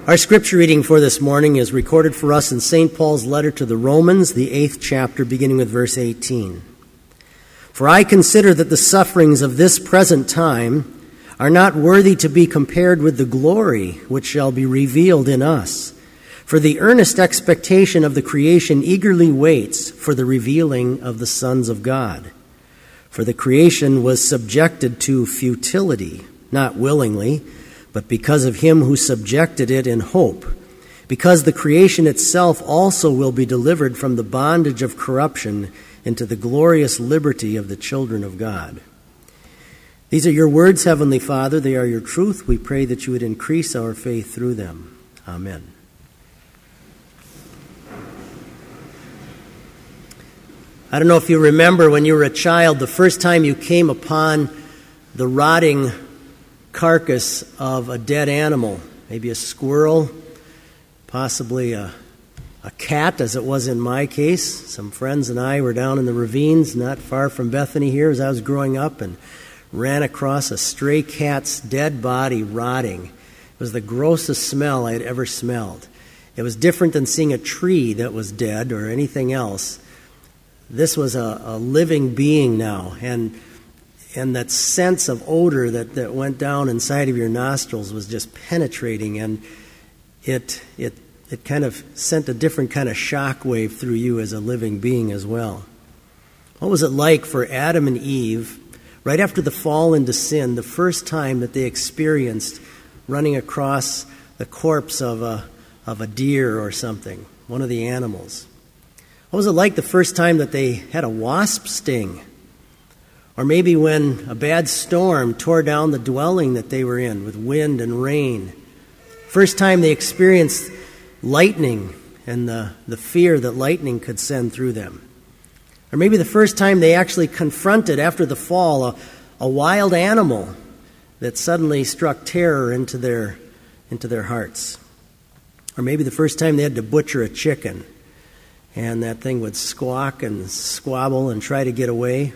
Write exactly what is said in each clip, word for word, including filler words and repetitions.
Our scripture reading for this morning is recorded for us in Saint Paul's letter to the Romans, the eighth chapter, beginning with verse eighteen. For I consider that the sufferings of this present time are not worthy to be compared with the glory which shall be revealed in us. For the earnest expectation of the creation eagerly waits for the revealing of the sons of God. For the creation was subjected to futility, not willingly, but because of him who subjected it in hope, because the creation itself also will be delivered from the bondage of corruption into the glorious liberty of the children of God. These are your words, Heavenly Father. They are your truth. We pray that you would increase our faith through them. Amen. I don't know if you remember when you were a child, the first time you came upon the rotting carcass of a dead animal, maybe a squirrel, possibly a, a cat, as it was in my case. Some friends and I were down in the ravines not far from Bethany here as I was growing up and ran across a stray cat's dead body rotting. It was the grossest smell I had ever smelled. It was different than seeing a tree that was dead or anything else. This was a, a living being now, and And that sense of odor that, that went down inside of your nostrils was just penetrating, and it it it kind of sent a different kind of shock wave through you as a living being as well. What was it like for Adam and Eve, right after the fall into sin, the first time that they experienced running across the corpse of a of a deer or something, one of the animals? What was it like the first time that they had a wasp sting? Or maybe when a bad storm tore down the dwelling that they were in with wind and rain. First time they experienced lightning and the, the fear that lightning could send through them. Or maybe the first time they actually confronted, after the fall, a, a wild animal that suddenly struck terror into their, into their hearts. Or maybe the first time they had to butcher a chicken and that thing would squawk and squabble and try to get away.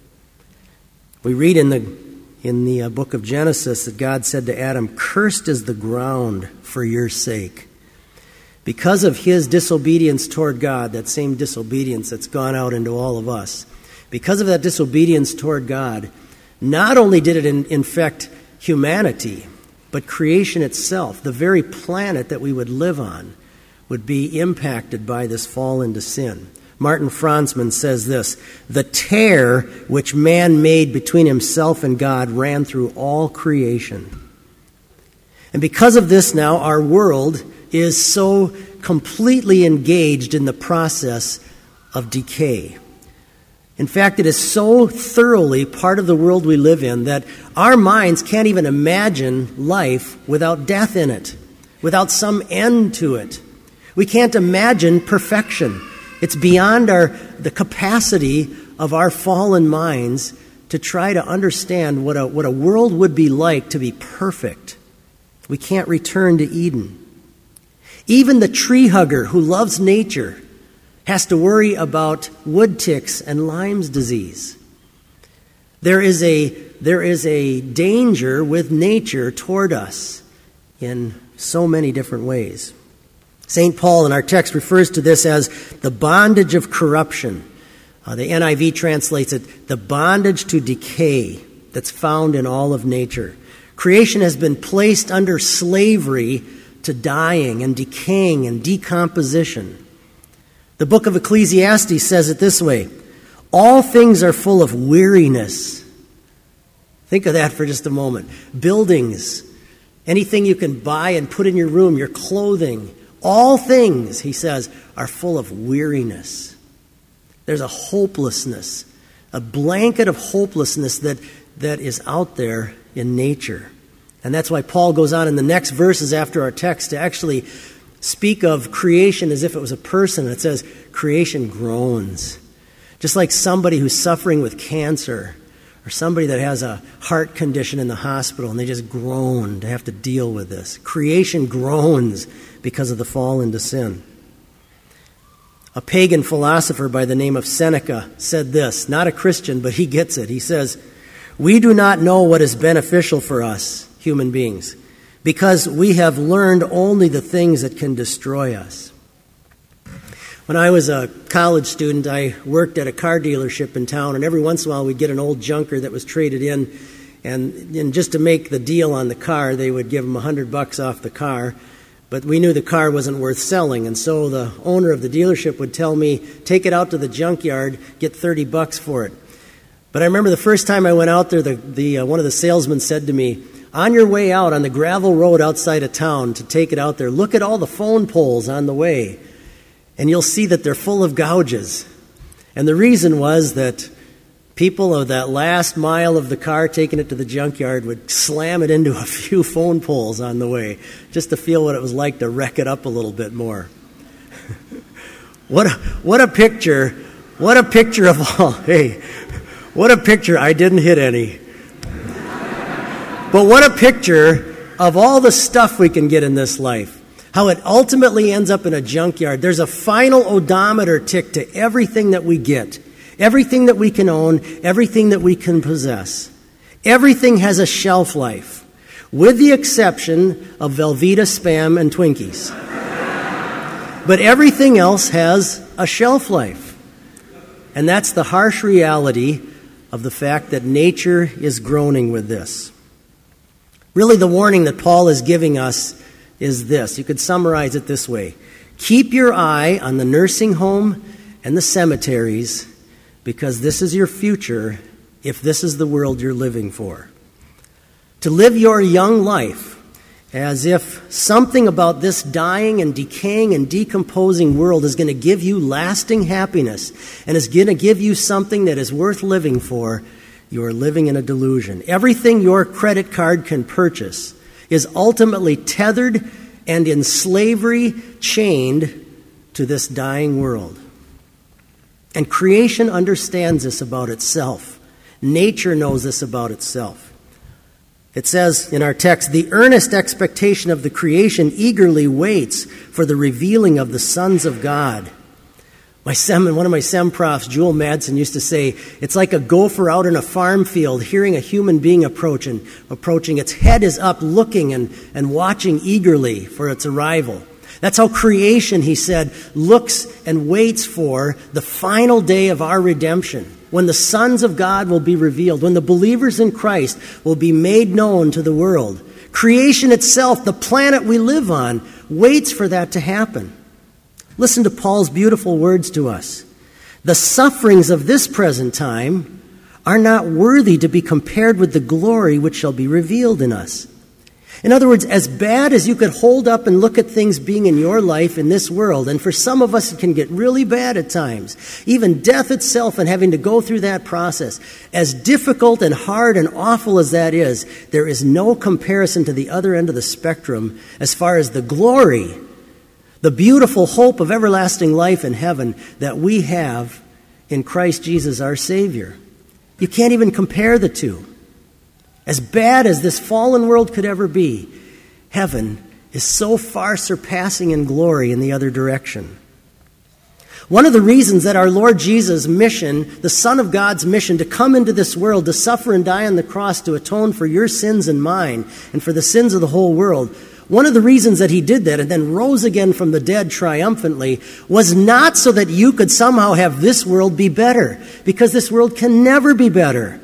We read in the in the uh, book of Genesis that God said to Adam, "Cursed is the ground for your sake." Because of his disobedience toward God, that same disobedience that's gone out into all of us, because of that disobedience toward God, not only did it in, infect humanity, but creation itself, the very planet that we would live on, would be impacted by this fall into sin. Martin Franzmann says this: "The tear which man made between himself and God ran through all creation." And because of this now, our world is so completely engaged in the process of decay. In fact, it is so thoroughly part of the world we live in that our minds can't even imagine life without death in it, without some end to it. We can't imagine perfection. It's beyond our the capacity of our fallen minds to try to understand what a what a world would be like to be perfect. We can't return to Eden. Even the tree hugger who loves nature has to worry about wood ticks and Lyme's disease. There is a there is a danger with nature toward us in so many different ways. Saint Paul in our text refers to this as the bondage of corruption. Uh, the N I V translates it, the bondage to decay that's found in all of nature. Creation has been placed under slavery to dying and decaying and decomposition. The book of Ecclesiastes says it this way: all things are full of weariness. Think of that for just a moment. Buildings, anything you can buy and put in your room, your clothing, all things, he says, are full of weariness. There's a hopelessness, a blanket of hopelessness that, that is out there in nature. And that's why Paul goes on in the next verses after our text to actually speak of creation as if it was a person. It says, creation groans. Just like somebody who's suffering with cancer, or somebody that has a heart condition in the hospital and they just groan to have to deal with this. Creation groans because of the fall into sin. A pagan philosopher by the name of Seneca said this, not a Christian, but he gets it. He says, "We do not know what is beneficial for us, human beings, because we have learned only the things that can destroy us. When I was a college student, I worked at a car dealership in town, and every once in a while we'd get an old junker that was traded in, and, and just to make the deal on the car, they would give them a hundred bucks off the car. But we knew the car wasn't worth selling, and so the owner of the dealership would tell me, take it out to the junkyard, get thirty bucks for it. But I remember the first time I went out there, the, the uh, one of the salesmen said to me, on your way out on the gravel road outside of town to take it out there, look at all the phone poles on the way, and you'll see that they're full of gouges. And the reason was that people of that last mile of the car taking it to the junkyard would slam it into a few phone poles on the way, just to feel what it was like to wreck it up a little bit more. What a, what a picture, what a picture of all, hey, what a picture, I didn't hit any. But what a picture of all the stuff we can get in this life. How it ultimately ends up in a junkyard. There's a final odometer tick to everything that we get. Everything that we can own, everything that we can possess. Everything has a shelf life, with the exception of Velveeta Spam and Twinkies. But everything else has a shelf life. And that's the harsh reality of the fact that nature is groaning with this. Really, the warning that Paul is giving us is this. You could summarize it this way. Keep your eye on the nursing home and the cemeteries, because this is your future if this is the world you're living for. To live your young life as if something about this dying and decaying and decomposing world is going to give you lasting happiness and is going to give you something that is worth living for, you are living in a delusion. Everything your credit card can purchase is ultimately tethered and in slavery chained to this dying world. And creation understands this about itself. Nature knows this about itself. It says in our text, the earnest expectation of the creation eagerly waits for the revealing of the sons of God. My sem, one of my sem profs, Jewel Madsen, used to say, it's like a gopher out in a farm field hearing a human being approaching. approaching. Its head is up looking and, and watching eagerly for its arrival. That's how creation, he said, looks and waits for the final day of our redemption, when the sons of God will be revealed, when the believers in Christ will be made known to the world. Creation itself, the planet we live on, waits for that to happen. Listen to Paul's beautiful words to us. The sufferings of this present time are not worthy to be compared with the glory which shall be revealed in us. In other words, as bad as you could hold up and look at things being in your life in this world, and for some of us it can get really bad at times, even death itself and having to go through that process, as difficult and hard and awful as that is, there is no comparison to the other end of the spectrum as far as the glory, the beautiful hope of everlasting life in heaven that we have in Christ Jesus our Savior. You can't even compare the two. As bad as this fallen world could ever be, heaven is so far surpassing in glory in the other direction. One of the reasons that our Lord Jesus' mission, the Son of God's mission, to come into this world, to suffer and die on the cross, to atone for your sins and mine, and for the sins of the whole world, one of the reasons that he did that and then rose again from the dead triumphantly was not so that you could somehow have this world be better, because this world can never be better.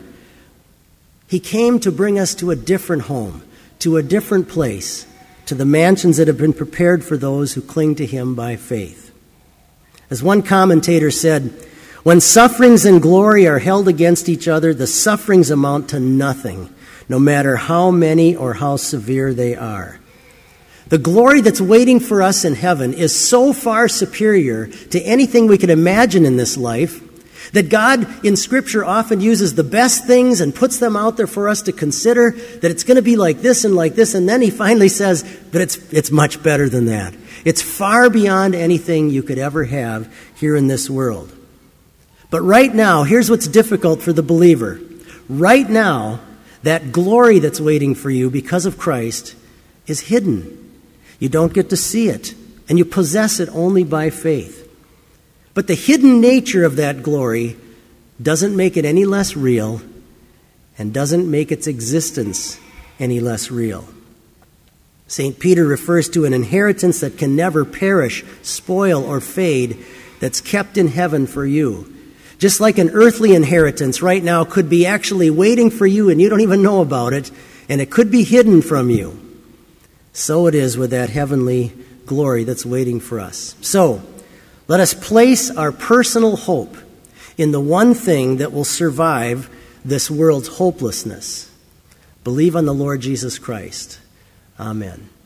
He came to bring us to a different home, to a different place, to the mansions that have been prepared for those who cling to him by faith. As one commentator said, when sufferings and glory are held against each other, the sufferings amount to nothing, no matter how many or how severe they are. The glory that's waiting for us in heaven is so far superior to anything we could imagine in this life that God in Scripture often uses the best things and puts them out there for us to consider, that it's going to be like this and like this, and then he finally says, but it's, it's much better than that. It's far beyond anything you could ever have here in this world. But right now, here's what's difficult for the believer. Right now, that glory that's waiting for you because of Christ is hidden. You don't get to see it, and you possess it only by faith. But the hidden nature of that glory doesn't make it any less real and doesn't make its existence any less real. Saint Peter refers to an inheritance that can never perish, spoil, or fade, that's kept in heaven for you. Just like an earthly inheritance right now could be actually waiting for you and you don't even know about it, and it could be hidden from you. So it is with that heavenly glory that's waiting for us. So, let us place our personal hope in the one thing that will survive this world's hopelessness. Believe on the Lord Jesus Christ. Amen.